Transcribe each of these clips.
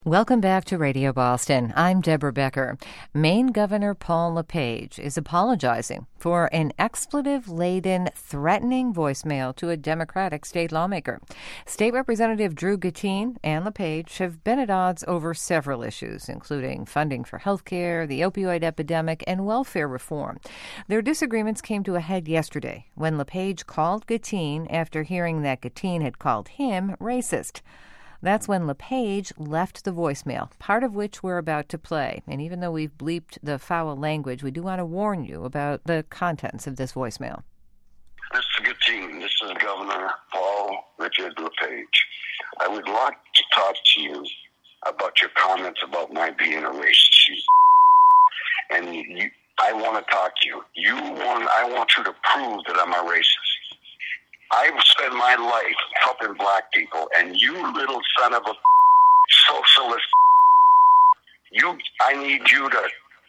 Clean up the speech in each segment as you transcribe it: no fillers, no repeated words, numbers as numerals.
Welcome back to Radio Boston. I'm Deborah Becker. Maine Governor Paul LePage is apologizing for an expletive-laden, threatening voicemail to a Democratic state lawmaker. State Representative Drew Guttine and LePage have been at odds over several issues, including funding for health care, the opioid epidemic, and welfare reform. Their disagreements came to a head yesterday when LePage called Guttine after hearing that Guttine had called him racist. That's when LePage left the voicemail, part of which we're about to play. And even though we've bleeped the foul language, we do want to warn you about the contents of this voicemail. Mr. Guttine, this is Governor Paul Richard LePage. I would like to talk to you about your comments about my being a racist. I want to talk to you. I want you to prove that I'm a racist. I've spent my life helping black people, and you little son of a socialist, I need you to,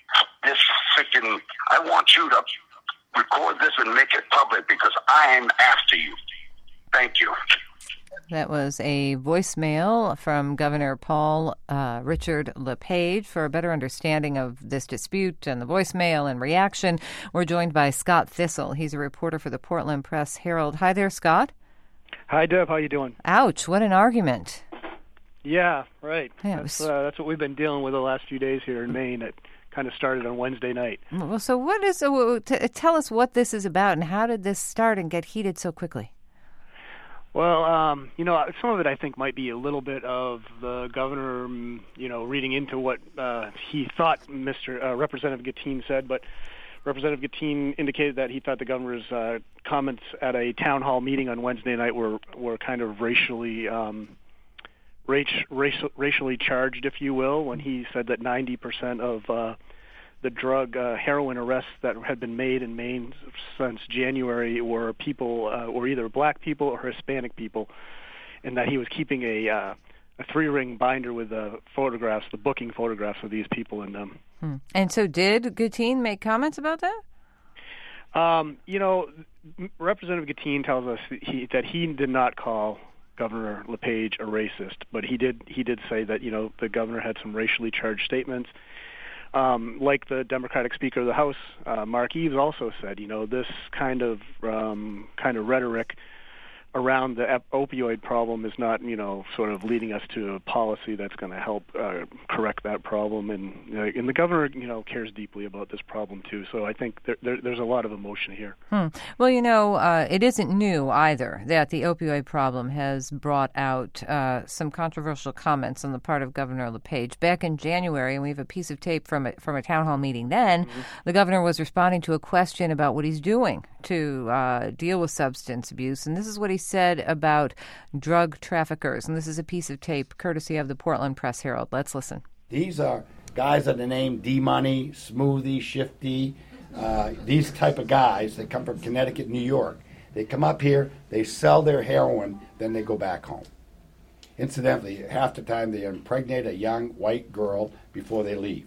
I want you to record this and make it public because I'm after you. Thank you. That was a voicemail from Governor Paul Richard LePage. For a better understanding of this dispute and the voicemail and reaction, we're joined by Scott Thistle. He's a reporter for the Portland Press-Herald. Hi there, Scott. Hi, Deb. How you doing? Ouch, what an argument. Yeah, right. Yeah, that's what we've been dealing with the last few days here in Maine. It kind of started on Wednesday night. Well, so tell us what this is about and how did this start and get heated so quickly? Well, some of it I think might be a little bit of the governor, reading into what he thought Representative Guttine said, but Representative Guttine indicated that he thought the governor's comments at a town hall meeting on Wednesday night were kind of racially charged, if you will, when he said that 90% of the drug heroin arrests that had been made in Maine since January were people, or either black people or Hispanic people, and that he was keeping a 3-ring binder with the booking photographs of these people in them. And so did Guttine make comments about that? Representative Guttine tells us that he did not call Governor LePage a racist, but he did say that, the governor had some racially charged statements. Like the Democratic Speaker of the House, Mark Eves, also said, this kind of rhetoric around the opioid problem is not, sort of leading us to a policy that's going to help correct that problem. And the governor, cares deeply about this problem, too. So I think there's a lot of emotion here. Well, it isn't new either that the opioid problem has brought out some controversial comments on the part of Governor LePage. Back in January, and we have a piece of tape from a town hall meeting then, the governor was responding to a question about what he's doing to deal with substance abuse. And this is what he said about drug traffickers. And this is a piece of tape courtesy of the Portland Press-Herald. Let's listen. These are guys that are named D-Money, Smoothie, Shifty, these type of guys. They come from Connecticut, New York. They come up here, they sell their heroin, then they go back home. Incidentally, half the time they impregnate a young white girl before they leave,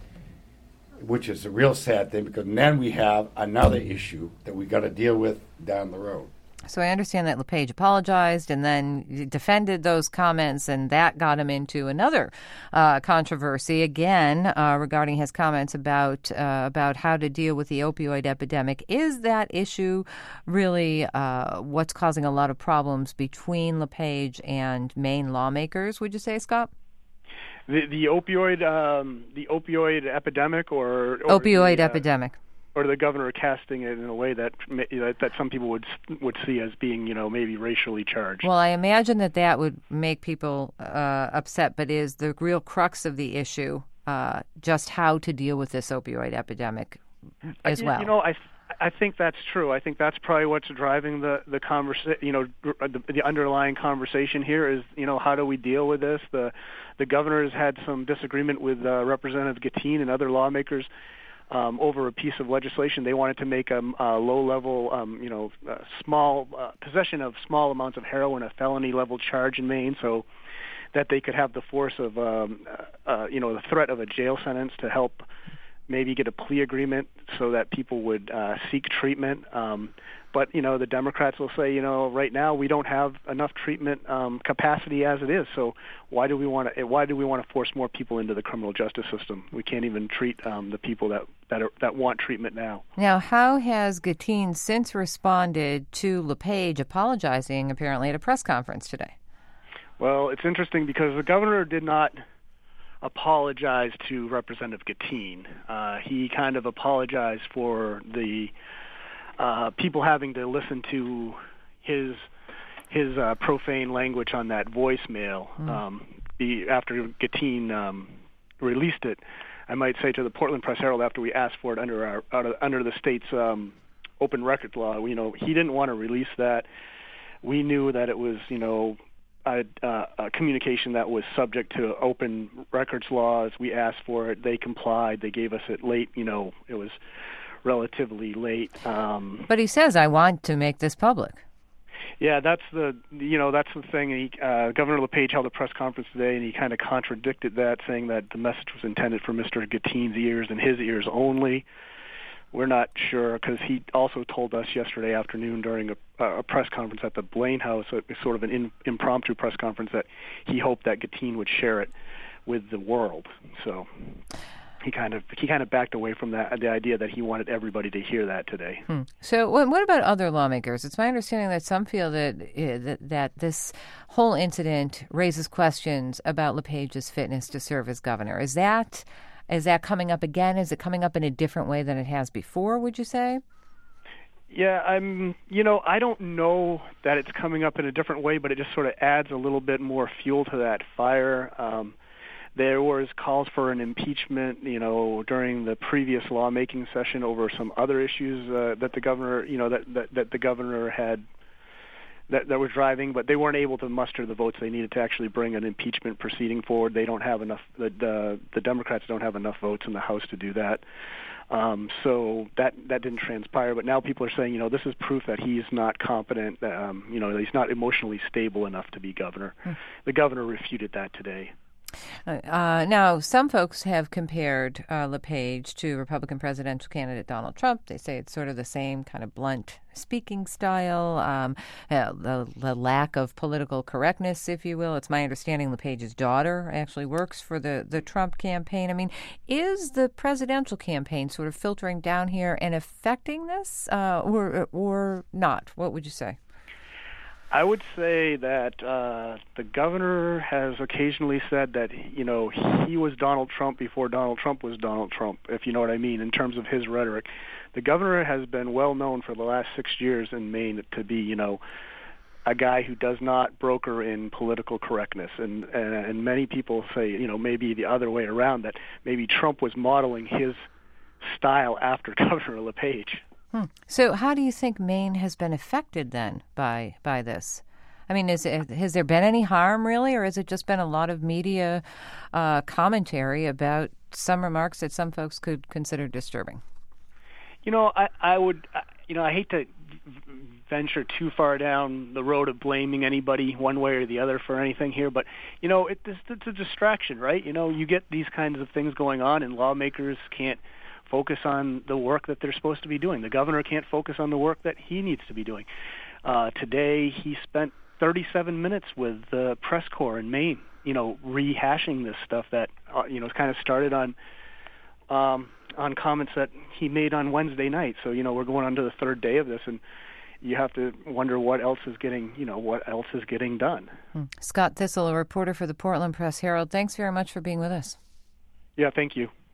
which is a real sad thing, because then we have another issue that we got to deal with down the road. So I understand that LePage apologized and then defended those comments, and that got him into another controversy again regarding his comments about how to deal with the opioid epidemic. Is that issue really what's causing a lot of problems between LePage and Maine lawmakers? Would you say, Scott? The opioid epidemic, or opioid epidemic. Or the governor casting it in a way that some people would see as being, maybe racially charged. Well, I imagine that would make people upset, but is the real crux of the issue just how to deal with this opioid epidemic as well? I think that's true. I think that's probably what's driving the conversation. The underlying conversation here is, how do we deal with this? The governor has had some disagreement with Representative Guttine and other lawmakers over a piece of legislation. They wanted to make a low-level, small possession of small amounts of heroin a felony-level charge in Maine, so that they could have the force of, the threat of a jail sentence to help maybe get a plea agreement so that people would seek treatment. But the Democrats will say, right now we don't have enough treatment capacity as it is. So why do we want to force more people into the criminal justice system? We can't even treat the people that want treatment now. Now, how has Gatien since responded to LePage apologizing apparently at a press conference today? Well, it's interesting because the governor did not apologize to Representative Gatien. He kind of apologized for the people having to listen to his profane language on that voicemail after Gatien released it. I might say to the Portland Press-Herald after we asked for it under the state's open records law, he didn't want to release that. We knew that it was a communication that was subject to open records laws. We asked for it. They complied. They gave us it late. It was relatively late. But he says, I want to make this public. Yeah, that's the thing. Governor LePage held a press conference today, and he kind of contradicted that, saying that the message was intended for Mr. Gatien's ears and his ears only. We're not sure, because he also told us yesterday afternoon during a press conference at the Blaine House, sort of an impromptu press conference, that he hoped that Gatien would share it with the world. So he kind of backed away from that, the idea that he wanted everybody to hear that today. So what about other lawmakers? It's my understanding that some feel that this whole incident raises questions about LePage's fitness to serve as governor. Is that coming up again? Is it coming up in a different way than it has before, would you say? Yeah, I don't know that it's coming up in a different way, but it just sort of adds a little bit more fuel to that fire. There was calls for an impeachment, during the previous lawmaking session over some other issues that the governor, that the governor had that was driving, but they weren't able to muster the votes they needed to actually bring an impeachment proceeding forward. They don't have enough. The Democrats don't have enough votes in the House to do that. So that didn't transpire. But now people are saying, this is proof that he's not competent. He's not emotionally stable enough to be governor. The governor refuted that today. Now, some folks have compared LePage to Republican presidential candidate Donald Trump. They say it's sort of the same kind of blunt speaking style, the lack of political correctness, if you will. It's my understanding LePage's daughter actually works for the Trump campaign. I mean, is the presidential campaign sort of filtering down here and affecting this or not? What would you say? I would say that the governor has occasionally said that, he was Donald Trump before Donald Trump was Donald Trump, if you know what I mean, in terms of his rhetoric. The governor has been well known for the last 6 years in Maine to be, a guy who does not broker in political correctness. And many people say, maybe the other way around, that maybe Trump was modeling his style after Governor LePage. So how do you think Maine has been affected then by this? I mean, has there been any harm really, or has it just been a lot of media commentary about some remarks that some folks could consider disturbing? I would, I hate to venture too far down the road of blaming anybody one way or the other for anything here, but it's a distraction, right? You get these kinds of things going on, and lawmakers can't focus on the work that they're supposed to be doing. The governor can't focus on the work that he needs to be doing. Today, he spent 37 minutes with the press corps in Maine, rehashing this stuff that, kind of started on comments that he made on Wednesday night. So, we're going on to the third day of this, and you have to wonder what else is getting done. Scott Thistle, a reporter for the Portland Press-Herald. Thanks very much for being with us. Yeah, thank you.